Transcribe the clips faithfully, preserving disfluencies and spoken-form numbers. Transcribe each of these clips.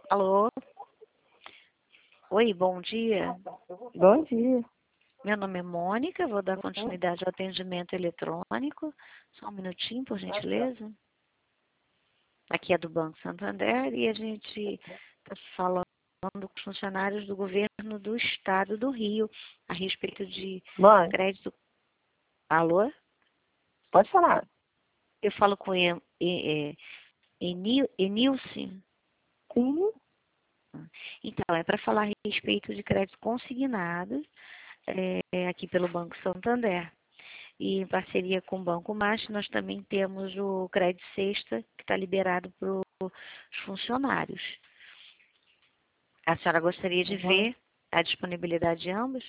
Alô? Oi, bom dia. Bom dia. Meu nome é Mônica, vou dar continuidade ao atendimento eletrônico. Só um minutinho, por gentileza. Aqui é do Banco Santander e a gente está falando com os funcionários do governo do estado do Rio a respeito de Mãe, crédito. Alô? pode falar. Eu falo com em, em, Enil, Enilce. Sim. Então, é para falar a respeito de crédito consignado é, aqui pelo Banco Santander. E em parceria com o Banco Master, nós também temos o Crédito Sexta, que está liberado para os funcionários. A senhora gostaria de Uhum. ver a disponibilidade de ambos?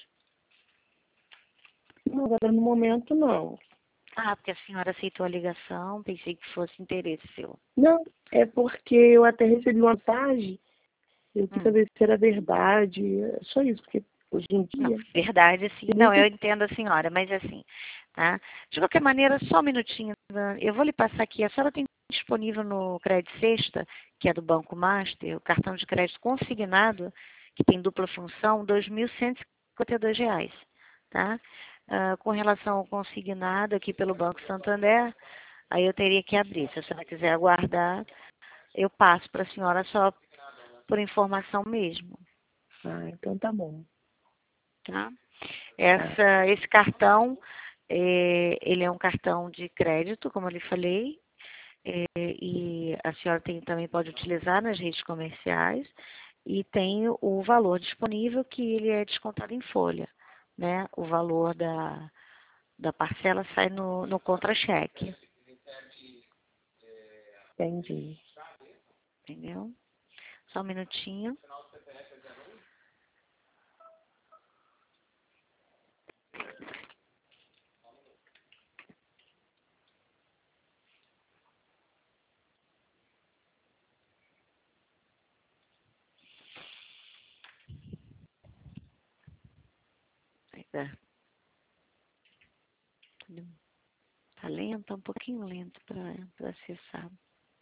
Não, agora no momento não. Ah, porque a senhora aceitou a ligação, pensei que fosse interesse seu. Não, é porque eu até recebi uma mensagem, eu quis Hum. saber se era verdade. É só isso, porque hoje em Não, dia. verdade, sim. tem Não, eu muito- entendo a senhora, mas assim, tá? De qualquer maneira, só um minutinho. né? Eu vou lhe passar aqui. A senhora tem disponível no Crédito Sexta, que é do Banco Master, o cartão de crédito consignado, que tem dupla função, dois mil cento e cinquenta e dois reais, tá? Ah, com relação ao consignado aqui pelo Banco Santander, aí eu teria que abrir. Se a senhora quiser aguardar, eu passo para a senhora só por informação mesmo, Ah, então tá bom. tá? Tá. Essa, esse cartão, é, ele é um cartão de crédito, como eu lhe falei, é, e a senhora tem, também pode utilizar nas redes comerciais, e tem o valor disponível que ele é descontado em folha, né? O valor da, da parcela sai no, no contra-cheque, Entendi. entendeu? Só um minutinho. Tá, tá lento, tá um pouquinho lento para acessar.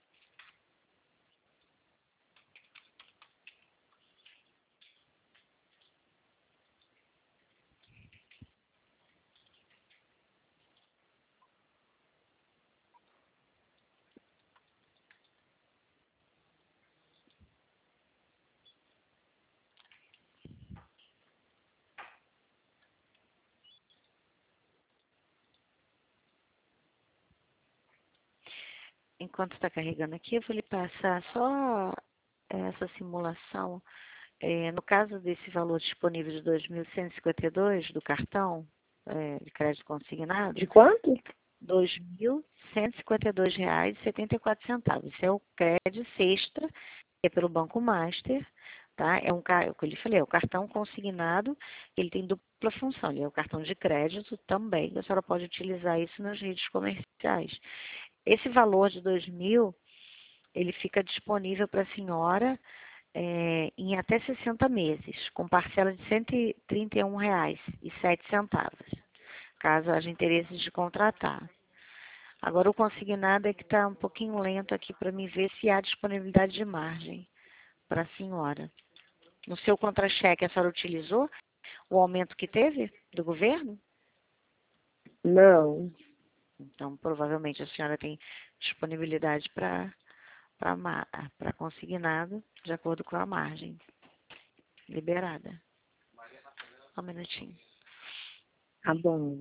Enquanto está carregando aqui, eu vou lhe passar só essa simulação. É, no caso desse valor disponível de dois mil cento e cinquenta e dois do cartão é, de crédito consignado, De quanto? dois mil cento e cinquenta e dois reais e setenta e quatro centavos. Esse é o crédito sexta, que é pelo Banco Master, tá? É um, ca- o que eu lhe falei, é o cartão consignado, ele tem dupla função, ele é o cartão de crédito também, a senhora pode utilizar isso nas redes comerciais. Esse valor de dois mil, ele fica disponível para a senhora é, em até sessenta meses, com parcela de cento e trinta e um reais e sete centavos, caso haja interesse de contratar. Agora, o consignado é que está um pouquinho lento aqui para me ver se há disponibilidade de margem para a senhora. No seu contra-cheque, a senhora utilizou o aumento que teve do governo? Não. Então, provavelmente a senhora tem disponibilidade para para consignado, de acordo com a margem liberada. Só um minutinho. Tá bom.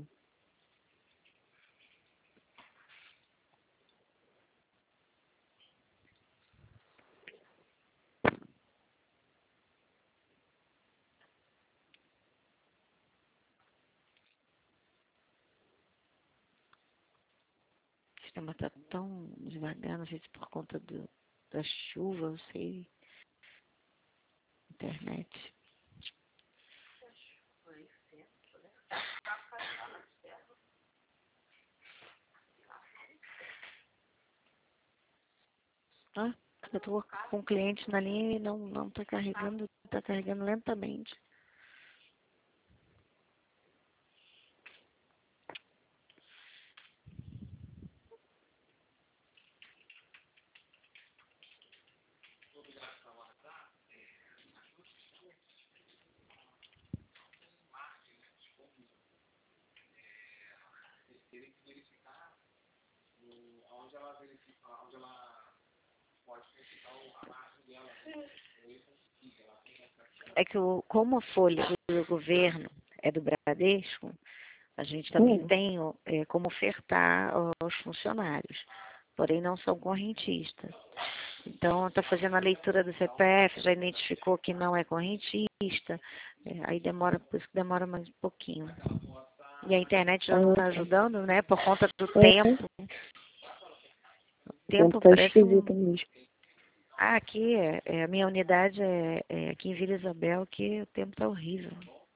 O sistema está tão devagar, não sei se por conta do, da chuva, eu sei, internet. Ah, eu estou com o cliente na linha e não não está carregando, está carregando lentamente. É que o, como a folha do governo é do Bradesco, a gente também Hum. tem é, como ofertar aos funcionários, porém não são correntistas. Então, está fazendo a leitura do C P F, já identificou que não é correntista, é, aí demora, por isso que demora mais um pouquinho. E a internet já não está ajudando, né, por conta do É. tempo. O O tempo tempo tá parece esquisito um... mesmo. Ah, aqui, é, é, a minha unidade é, é aqui em Vila Isabel, que o tempo está horrível.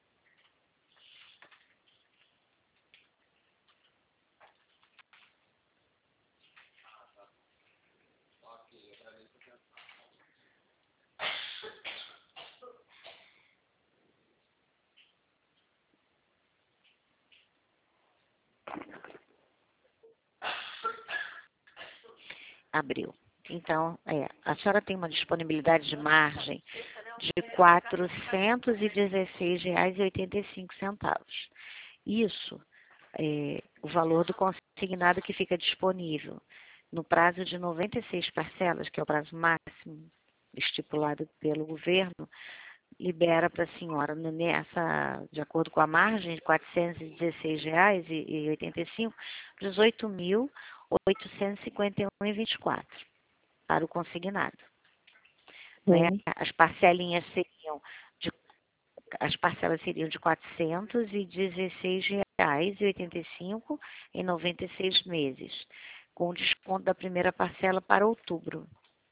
Abril. Então, é, a senhora tem uma disponibilidade de margem de quatrocentos e dezesseis reais e oitenta e cinco centavos. Isso é o valor do consignado que fica disponível no prazo de noventa e seis parcelas, que é o prazo máximo estipulado pelo governo, libera para a senhora, nessa, de acordo com a margem de quatrocentos e dezesseis reais e oitenta e cinco centavos, dezoito mil oitocentos e cinquenta e um reais e vinte e quatro centavos para o consignado. Né? Hum. As parcelinhas seriam de, as parcelas seriam de quatrocentos e dezesseis reais e oitenta e cinco centavos em noventa e seis meses, com desconto da primeira parcela para outubro.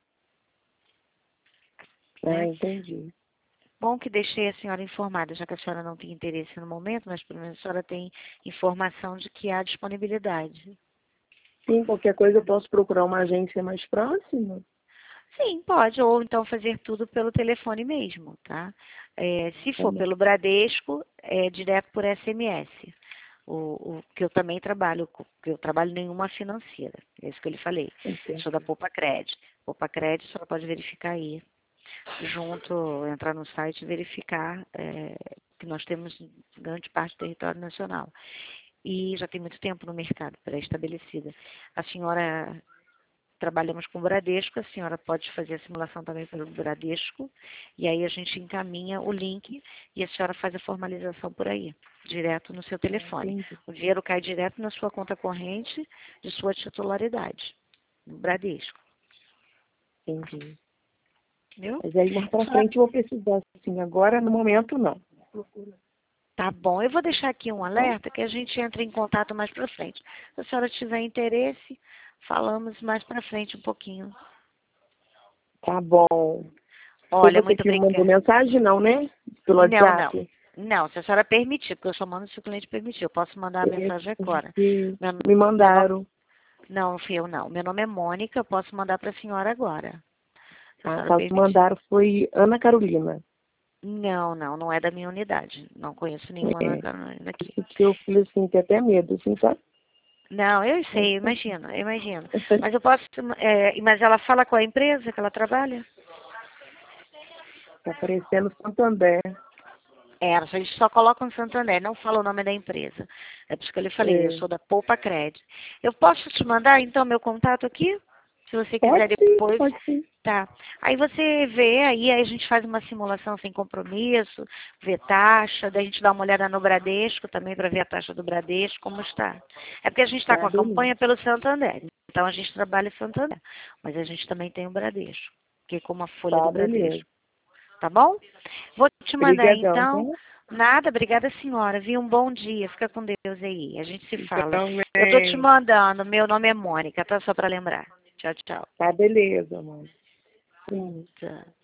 Ah, Né? entendi. Bom que deixei a senhora informada, já que a senhora não tem interesse no momento, mas pelo menos a senhora tem informação de que há disponibilidade. Sim, qualquer coisa eu posso procurar uma agência mais próxima? Sim, pode, ou então fazer tudo pelo telefone mesmo, tá? É, se Tá for bom. pelo Bradesco, é direto por S M S. O, o que eu também trabalho, que eu trabalho em nenhuma financeira, é isso que eu lhe falei. Entendi. Sou da Poupa Cred. Poupa Cred, a senhora pode verificar aí, junto, entrar no site e verificar é, que nós temos grande parte do território nacional. E já tem muito tempo no mercado pré-estabelecida. A senhora... Trabalhamos com o Bradesco, a senhora pode fazer a simulação também pelo Bradesco, e aí a gente encaminha o link e a senhora faz a formalização por aí, direto no seu telefone. Entendi. O dinheiro cai direto na sua conta corrente de sua titularidade, no Bradesco. Entendi. Entendeu? Mas aí mais pra Senhora, frente eu vou precisar, assim, agora no momento não. tá bom, eu vou deixar aqui um alerta que a gente entra em contato mais para frente. Se a senhora tiver interesse, falamos mais para frente um pouquinho. Tá bom. Foi Olha, você muito que me mandou obrigada. mensagem, não, né? Pelo Não, não. WhatsApp. Não, se a senhora permitir, porque eu só mando se o cliente permitir. Eu posso mandar a É mensagem agora. porque Meu, me meu nome, mandaram. não, fui eu não. Meu nome é Mônica, eu posso mandar para a senhora agora. Se a Ah, senhora tá, que permitir. mandaram foi Ana Carolina. Não, não, não é da minha unidade. Não conheço nenhuma Ana É. Carolina aqui. Isso que eu falei assim, tenho até medo, assim, sabe? Não, eu sei, eu imagino, eu imagino. Mas eu posso, é, mas ela fala com a empresa que ela trabalha? Tá aparecendo Santander. É, a gente só coloca um Santander, não fala o nome da empresa. É por isso que eu lhe falei, eu É. sou da Poupa Cred. Eu posso te mandar, então, meu contato aqui? Se você quiser Pode sim, depois, pode sim. tá. Aí você vê, aí, aí a gente faz uma simulação sem compromisso, vê taxa, daí a gente dá uma olhada no Bradesco também para ver a taxa do Bradesco, como está. É porque a gente está com Tá, a beleza. campanha pelo Santander, então a gente trabalha em Santander, mas a gente também tem o Bradesco, que é como a folha Tá, do beleza. Bradesco. Tá bom? Vou te mandar Obrigadão, tá? então. Nada, obrigada senhora, viu? Um bom dia, fica com Deus aí, a gente se fala. Eu tô te Também. mandando, meu nome é Mônica, tá? Só para lembrar. Tchau, tchau. Tá, beleza, mano. Sim. Tchau.